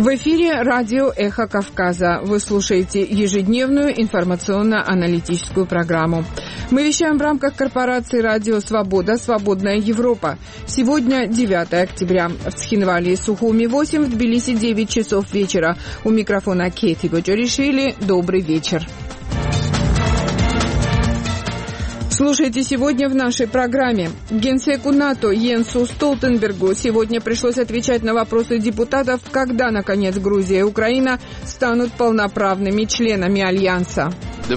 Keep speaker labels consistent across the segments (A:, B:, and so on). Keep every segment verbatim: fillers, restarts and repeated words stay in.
A: В эфире радио «Эхо Кавказа». Вы слушаете ежедневную информационно-аналитическую программу. Мы вещаем в рамках корпорации «Радио Свобода. Свободная Европа». Сегодня девятое октября. В Цхинвале и Сухуми восемь, в Тбилиси девять часов вечера. У микрофона Кейти Годжоришвили. Добрый вечер. Слушайте сегодня в нашей программе. Генсеку НАТО Йенсу Столтенбергу сегодня пришлось отвечать на вопросы депутатов, когда, наконец, Грузия и Украина станут полноправными членами Альянса.
B: Мы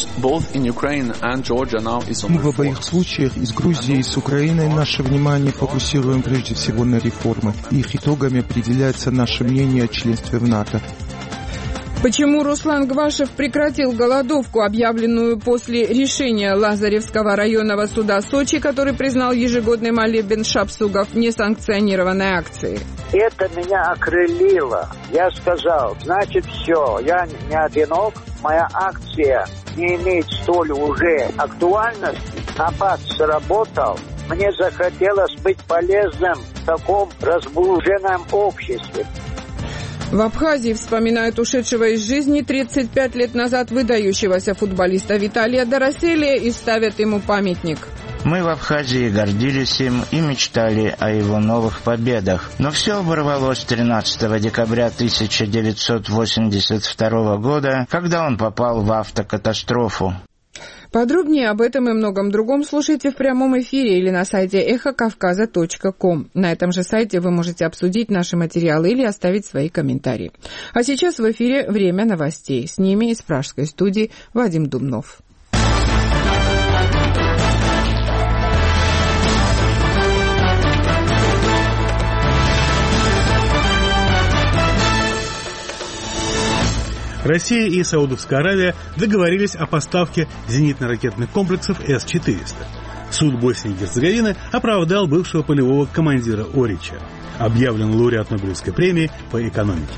B: в обоих случаях, и с Грузией, и с Украиной, наше внимание фокусируем прежде всего на реформы. Их итогами определяется наше мнение о членстве в НАТО.
A: Почему Руслан Гвашев прекратил голодовку, объявленную после решения Лазаревского районного суда Сочи, который признал ежегодный молебен шабсугов несанкционированной акцией?
C: Это меня окрылило. Я сказал, значит, все, я не одинок, моя акция не имеет столь уже актуальности. Аббат сработал. Мне захотелось быть полезным в таком разбуженном обществе.
A: В Абхазии вспоминают ушедшего из жизни тридцать пять лет назад выдающегося футболиста Виталия Дороселия и ставят ему памятник.
D: Мы в Абхазии гордились им и мечтали о его новых победах. Но все оборвалось тринадцатого декабря тысяча девятьсот восемьдесят второго года, когда он попал в автокатастрофу.
A: Подробнее об этом и многом другом слушайте в прямом эфире или на сайте эхо кавказа точка ком. На этом же сайте вы можете обсудить наши материалы или оставить свои комментарии. А сейчас в эфире время новостей. С ними из пражской студии Вадим Думнов.
E: Россия и Саудовская Аравия договорились о поставке зенитно-ракетных комплексов эс четыреста. Суд Боснии и Герцеговины оправдал бывшего полевого командира Орича. Объявлен лауреат Нобелевской премии по экономике.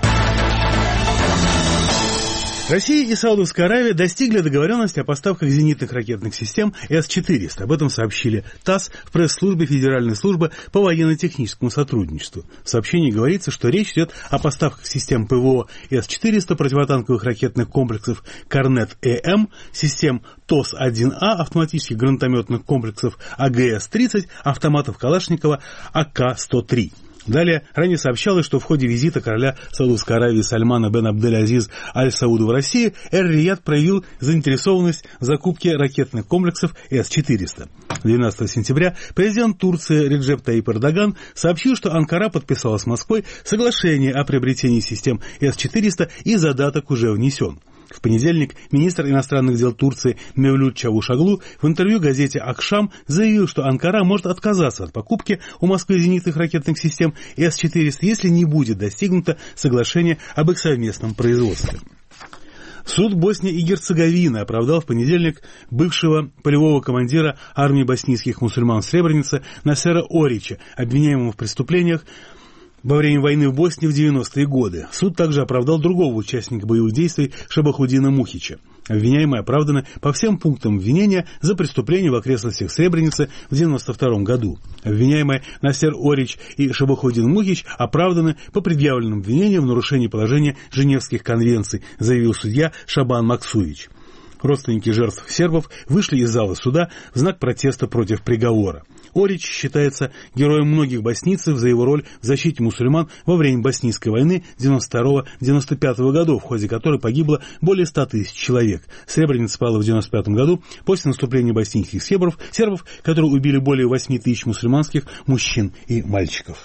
E: Россия и Саудовская Аравия достигли договоренности о поставках зенитных ракетных систем эс четыреста. Об этом сообщили ТАСС в пресс-службе Федеральной службы по военно-техническому сотрудничеству. В сообщении говорится, что речь идет о поставках систем ПВО эс четыреста, противотанковых ракетных комплексов Корнет-ЭМ, систем ТОС один А, автоматических гранатометных комплексов А Г С тридцать, автоматов Калашникова А К сто три. Далее, ранее сообщалось, что в ходе визита короля Саудовской Аравии Сальмана бен Абдель-Азиз Аль-Сауда в России Эр-Рияд проявил заинтересованность в закупке ракетных комплексов эс четыреста. двенадцатого сентября президент Турции Реджеп Таyyip Эрдоган сообщил, что Анкара подписала с Москвой соглашение о приобретении систем эс четыреста и задаток уже внесен. В понедельник министр иностранных дел Турции Мевлют Чавушоглу в интервью газете «Акшам» заявил, что Анкара может отказаться от покупки у Москвы зенитных ракетных систем эс четыреста, если не будет достигнуто соглашение об их совместном производстве. Суд Боснии и Герцеговины оправдал в понедельник бывшего полевого командира армии боснийских мусульман Сребреницы Насера Орича, обвиняемого в преступлениях во время войны в Боснии в девяностые годы. Суд также оправдал другого участника боевых действий Шабахудина Мухича. Обвиняемые оправданы по всем пунктам обвинения за преступления в окрестностях Сребреницы в девяносто втором году. Обвиняемые Насер Орич и Шабахудин Мухич оправданы по предъявленным обвинениям в нарушении положения Женевских конвенций, заявил судья Шабан Максуевич. Родственники жертв сербов вышли из зала суда в знак протеста против приговора. Орич считается героем многих боснийцев за его роль в защите мусульман во время Боснийской войны девяносто второго — девяносто пятого годов, в ходе которой погибло более ста тысяч человек. Сребреница пала в девяносто пятом году после наступления боснийских сербов, сербов, которые убили более восьми тысяч мусульманских мужчин и мальчиков.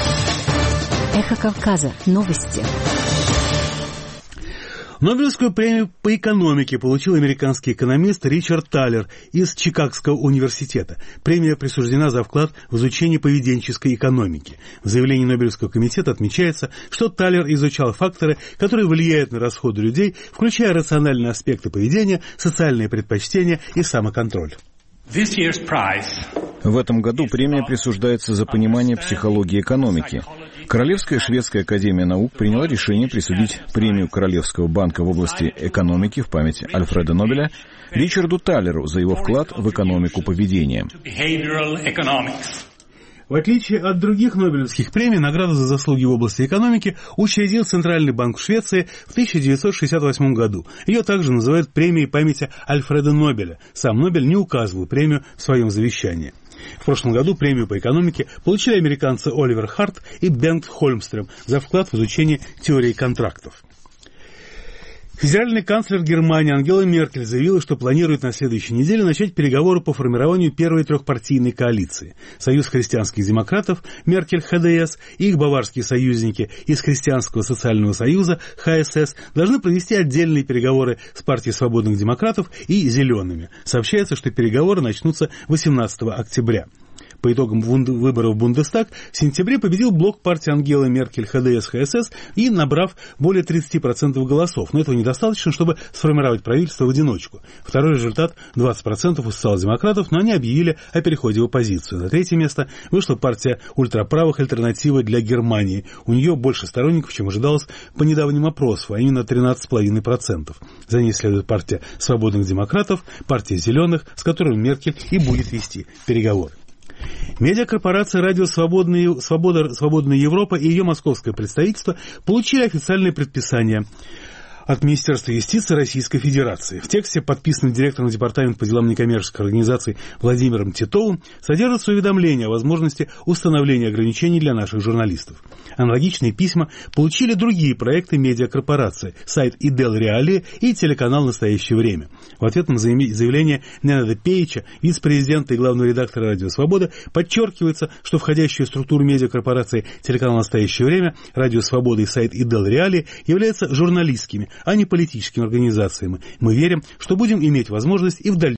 F: Эхо Кавказа. Новости.
E: Нобелевскую премию по экономике получил американский экономист Ричард Талер из Чикагского университета. Премия присуждена за вклад в изучение поведенческой экономики. В заявлении Нобелевского комитета отмечается, что Талер изучал факторы, которые влияют на расходы людей, включая рациональные аспекты поведения, социальные предпочтения и самоконтроль.
G: В этом году премия присуждается за понимание психологии экономики. Королевская шведская академия наук приняла решение присудить премию Королевского банка в области экономики в память Альфреда Нобеля Ричарду Талеру за его вклад в экономику поведения.
E: В отличие от других Нобелевских премий, награду за заслуги в области экономики учредил Центральный банк Швеции в тысяча девятьсот шестьдесят восьмом году. Ее также называют премией памяти Альфреда Нобеля. Сам Нобель не указывал премию в своем завещании. В прошлом году премию по экономике получили американцы Оливер Харт и Бенgt Хольмстрем за вклад в изучение теории контрактов. Федеральный канцлер Германии Ангела Меркель заявила, что планирует на следующей неделе начать переговоры по формированию первой трехпартийной коалиции. Союз христианских демократов Меркель ХДС и их баварские союзники из Христианского социального союза ХСС должны провести отдельные переговоры с партией свободных демократов и зелеными. Сообщается, что переговоры начнутся восемнадцатого октября. По итогам выборов в Бундестаг в сентябре победил блок партии Ангелы Меркель ХДС-ХСС и набрав более тридцать процентов голосов. Но этого недостаточно, чтобы сформировать правительство в одиночку. Второй результат – двадцать процентов у социал-демократов, но они объявили о переходе в оппозицию. На третье место вышла партия ультраправых «Альтернатива для Германии». У нее больше сторонников, чем ожидалось по недавним опросам, а именно тринадцать целых пять десятых процента. За ней следует партия свободных демократов, партия зеленых, с которой Меркель и будет вести переговоры. Медиакорпорация «Радио Свободная, Свобода, Свободная Европа» и ее московское представительство получили официальное предписание от Министерства юстиции Российской Федерации. В тексте, подписанном директором Департамента по делам некоммерческих организаций Владимиром Титовым, содержится уведомление о возможности установления ограничений для наших журналистов. Аналогичные письма получили другие проекты медиакорпорации, сайт «Идел Реалии» и телеканал «Настоящее время». В ответном заявлении Ненада Пеича, вице-президента и главного редактора «Радио Свобода», подчеркивается, что входящие в структуру медиакорпорации телеканал «Настоящее время», «Радио Свобода» и сайт «Идел Реалии» являются журналистскими, а не политическими организациями. Мы верим, что будем иметь возможность и в дальнейшем